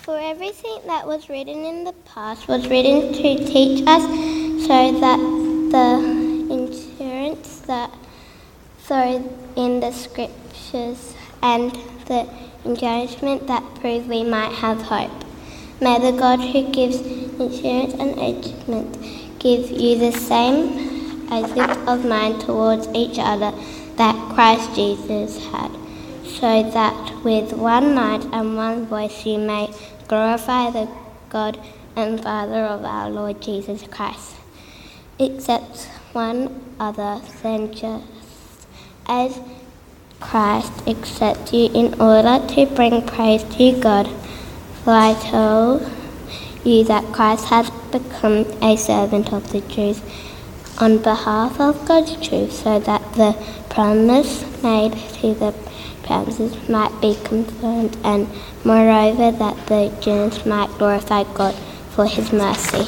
For everything that was written in the past was written to teach us, so that the insurance that in the scriptures and the encouragement that prove we might have hope. May the God who gives insurance and encouragement give you the same attitude of mind towards each other that Christ Jesus had, so that with one mind and one voice you may glorify the God and Father of our Lord Jesus Christ. Accept one another then just as Christ accepts you in order to bring praise to God. For I tell you that Christ has become a servant of the Jews on behalf of God's truth, so that the promise made to the promises might be confirmed, and moreover that the Jews might glorify God for his mercy.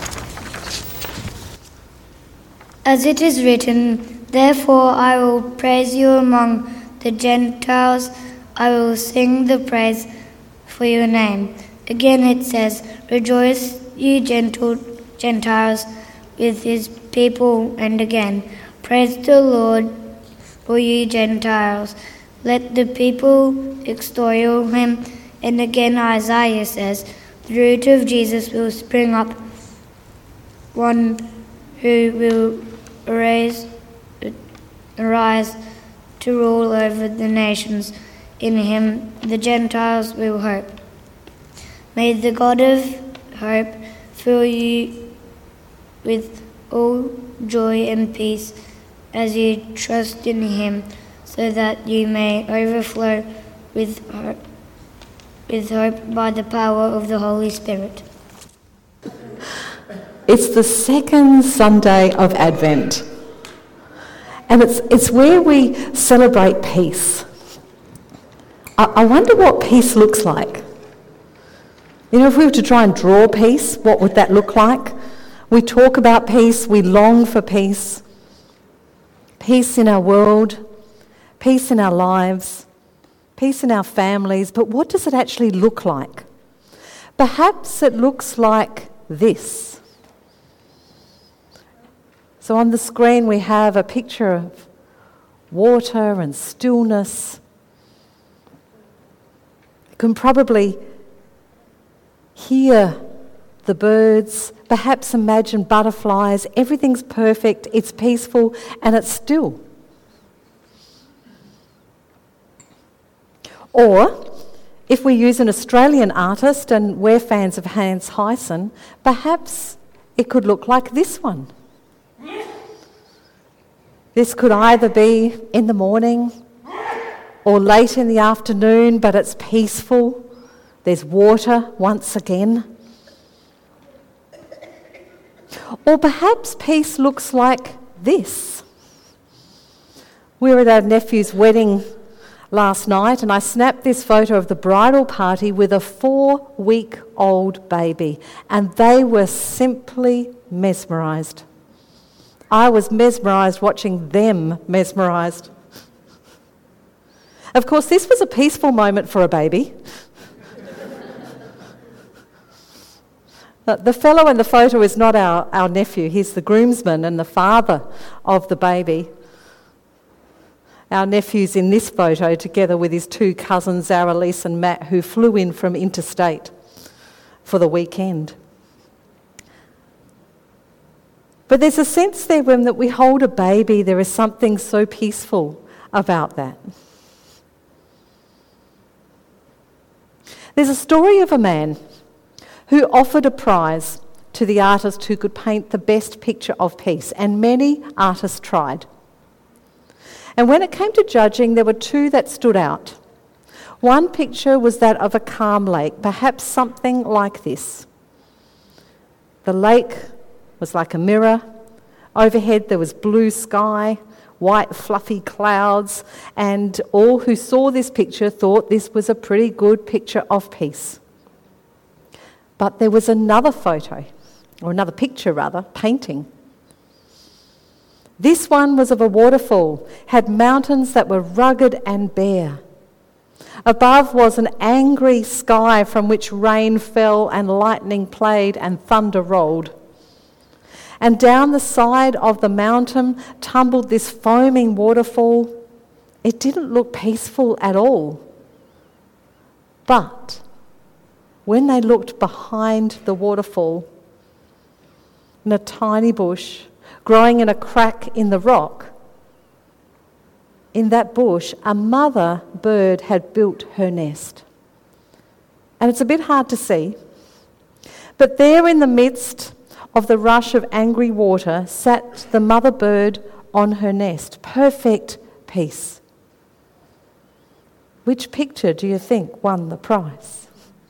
As it is written, therefore I will praise you among the Gentiles, I will sing the praise for your name. Again it says, rejoice, you Gentiles, with his people. And again, praise the Lord, for you Gentiles. Let the people extol him. And again Isaiah says, the root of Jesus will spring up, one who will arise to rule over the nations. In him the Gentiles will hope. May the God of hope fill you with all joy and peace as you trust in him, so that you may overflow with hope by the power of the Holy Spirit. It's the second Sunday of Advent, and it's where we celebrate peace. I wonder what peace looks like. You know, if we were to try and draw peace, what would that look like? We talk about peace, we long for peace. Peace in our world, peace in our lives, peace in our families, but what does it actually look like? Perhaps it looks like this. So on the screen we have a picture of water and stillness. You can probably hear the birds, perhaps imagine butterflies. Everything's perfect, it's peaceful, and it's still. Or, if we use an Australian artist, and we're fans of Hans Hyson, perhaps it could look like this one. This could either be in the morning or late in the afternoon, but it's peaceful. There's water once again. Or perhaps peace looks like this. We were at our nephew's wedding last night, and I snapped this photo of the bridal party with a 4-week-old baby, and they were simply mesmerised. I was mesmerised watching them mesmerised. Of course, this was a peaceful moment for a baby. The fellow in the photo is not our nephew. He's the groomsman and the father of the baby. Our nephew's in this photo together with his 2 cousins, Aralise and Matt, who flew in from interstate for the weekend. But there's a sense there when that we hold a baby, there is something so peaceful about that. There's a story of a man who offered a prize to the artist who could paint the best picture of peace, and many artists tried. And when it came to judging, there were 2 that stood out. One picture was that of a calm lake, perhaps something like this. The lake was like a mirror. Overhead there was blue sky, white fluffy clouds, and all who saw this picture thought this was a pretty good picture of peace. But there was another photo, or another picture rather, painting. This one was of a waterfall, had mountains that were rugged and bare. Above was an angry sky from which rain fell and lightning played and thunder rolled. And down the side of the mountain tumbled this foaming waterfall. It didn't look peaceful at all. But when they looked behind the waterfall, in a tiny bush growing in a crack in the rock, in that bush, a mother bird had built her nest. And it's a bit hard to see, but there in the midst of the rush of angry water sat the mother bird on her nest. Perfect peace. Which picture do you think won the prize?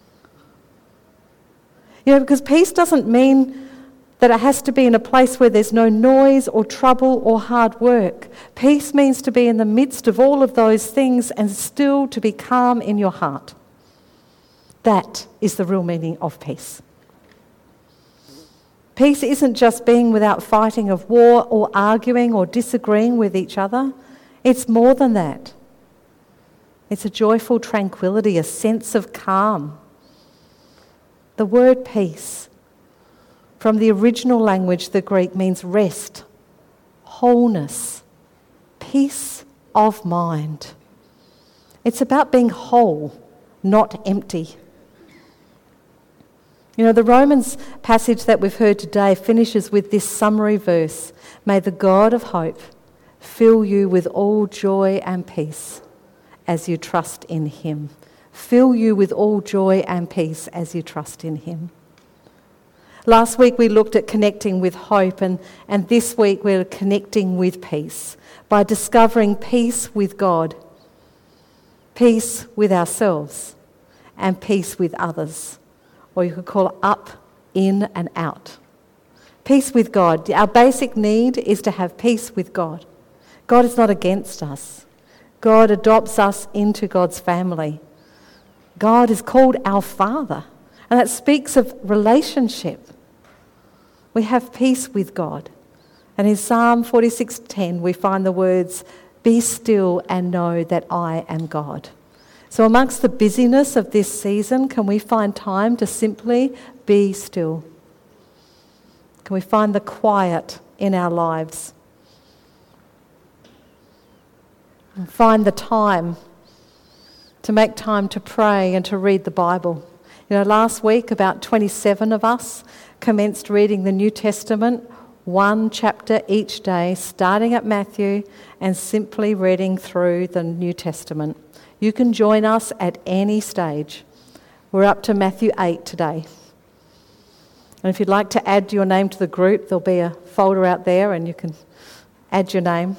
Because peace doesn't mean that it has to be in a place where there's no noise or trouble or hard work. Peace means to be in the midst of all of those things and still to be calm in your heart. That is the real meaning of peace. Peace isn't just being without fighting of war or arguing or disagreeing with each other. It's more than that. It's a joyful tranquility, a sense of calm. The word peace, from the original language, the Greek, means rest, wholeness, peace of mind. It's about being whole, not empty. The Romans passage that we've heard today finishes with this summary verse: "May the God of hope fill you with all joy and peace as you trust in him." Fill you with all joy and peace as you trust in him. Last week we looked at connecting with hope, and this week we're connecting with peace by discovering peace with God, peace with ourselves, and peace with others. Or you could call it up, in and out. Peace with God. Our basic need is to have peace with God. God is not against us. God adopts us into God's family. God is called our Father, and that speaks of relationship. We have peace with God. And in Psalm 46:10 we find the words, "Be still and know that I am God." So amongst the busyness of this season, can we find time to simply be still? Can we find the quiet in our lives? And find the time to make time to pray and to read the Bible. Last week about 27 of us commenced reading the New Testament, one chapter each day, starting at Matthew and simply reading through the New Testament. You can join us at any stage. We're up to Matthew 8 today. And if you'd like to add your name to the group, there'll be a folder out there and you can add your name.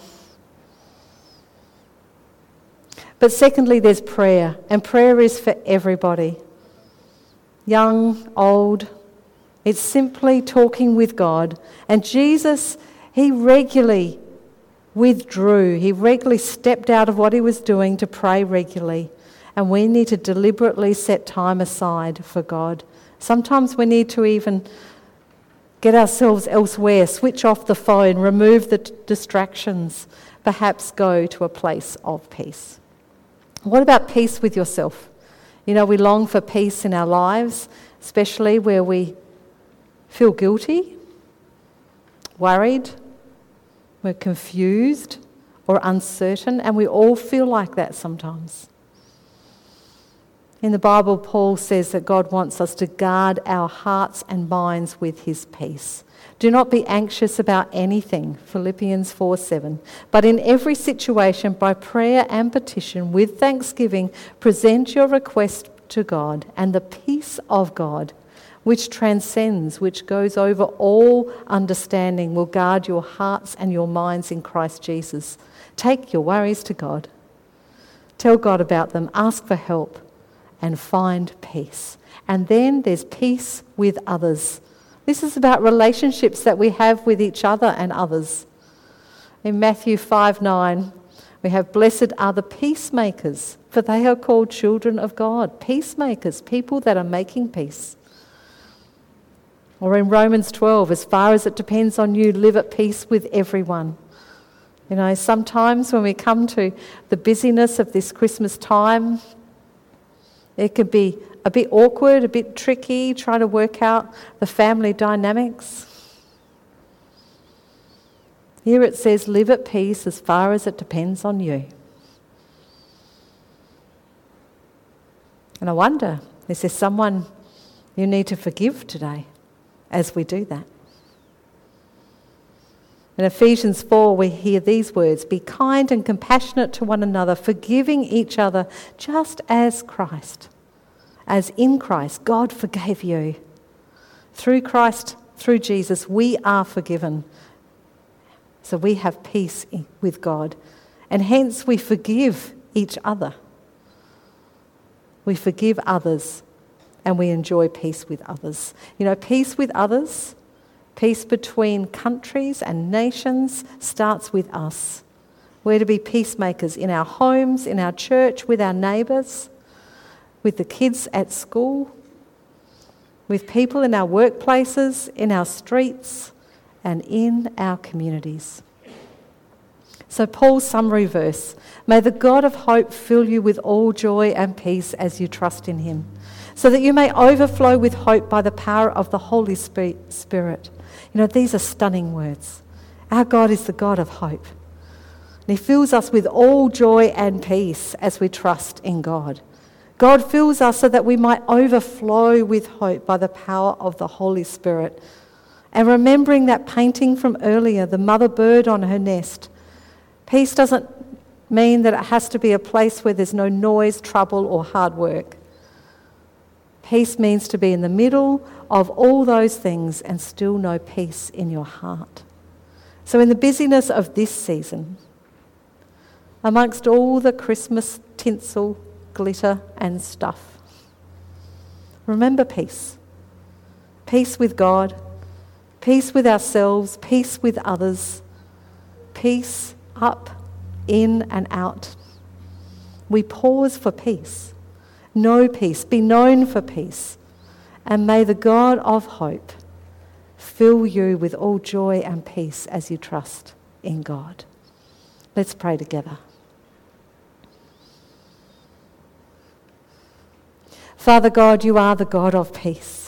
But secondly, there's prayer, and prayer is for everybody. Young, old, it's simply talking with God. And Jesus, he regularly withdrew. He regularly stepped out of what he was doing to pray regularly. And we need to deliberately set time aside for God. Sometimes we need to even get ourselves elsewhere, switch off the phone, remove the distractions, perhaps go to a place of peace. What about peace with yourself? We long for peace in our lives, especially where we feel guilty, worried, we're confused or uncertain, and we all feel like that sometimes. In the Bible, Paul says that God wants us to guard our hearts and minds with his peace. Do not be anxious about anything, Philippians 4:7. But in every situation, by prayer and petition, with thanksgiving, present your request to God, and the peace of God, which transcends, which goes over all understanding, will guard your hearts and your minds in Christ Jesus. Take your worries to God. Tell God about them, ask for help, and find peace. And then there's peace with others. This is about relationships that we have with each other and others. In Matthew 5:9, we have, "Blessed are the peacemakers, for they are called children of God." Peacemakers, people that are making peace. Or in Romans 12, "As far as it depends on you, live at peace with everyone." Sometimes when we come to the busyness of this Christmas time, It could be a bit awkward, a bit tricky, trying to work out the family dynamics. Here it says, live at peace as far as it depends on you. And I wonder, is there someone you need to forgive today as we do that? In Ephesians 4, we hear these words, be kind and compassionate to one another, forgiving each other just as in Christ, God forgave you. Through Christ, through Jesus, we are forgiven. So we have peace with God. And hence we forgive each other. We forgive others and we enjoy peace with others. You know, peace with others, peace between countries and nations starts with us. We're to be peacemakers in our homes, in our church, with our neighbours, with the kids at school, with people in our workplaces, in our streets, and in our communities. So Paul's summary verse, may the God of hope fill you with all joy and peace as you trust in him, so that you may overflow with hope by the power of the Holy Spirit. You know, these are stunning words. Our God is the God of hope. And he fills us with all joy and peace as we trust in God. God fills us so that we might overflow with hope by the power of the Holy Spirit. And remembering that painting from earlier, the mother bird on her nest, peace doesn't mean that it has to be a place where there's no noise, trouble, or hard work. Peace means to be in the middle of all those things and still know peace in your heart. So in the busyness of this season, amongst all the Christmas tinsel, glitter and stuff, remember peace. Peace with God, peace with ourselves, peace with others, peace up, in and out. We pause for peace. Know peace, be known for peace. And may the God of hope fill you with all joy and peace as you trust in God. Let's pray together. Father God, you are the God of peace.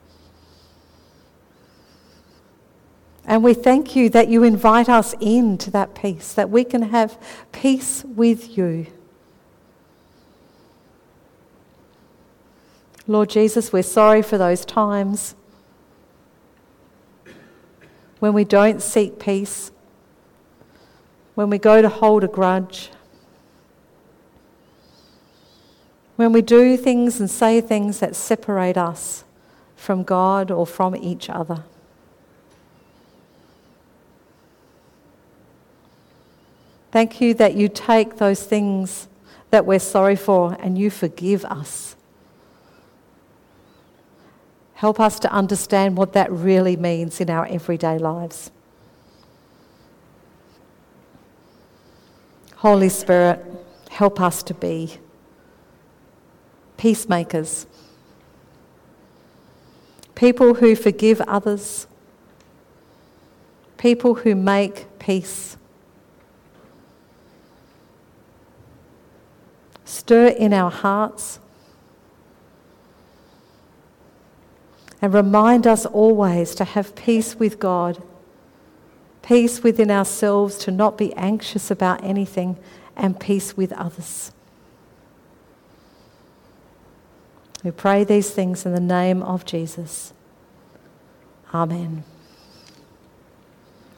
And we thank you that you invite us into that peace, that we can have peace with you. Lord Jesus, we're sorry for those times when we don't seek peace, when we go to hold a grudge, when we do things and say things that separate us from God or from each other. Thank you that you take those things that we're sorry for and you forgive us. Help us to understand what that really means in our everyday lives. Holy Spirit, help us to be peacemakers, people who forgive others, people who make peace. Stir in our hearts and remind us always to have peace with God, peace within ourselves, to not be anxious about anything, and peace with others. We pray these things in the name of Jesus. Amen.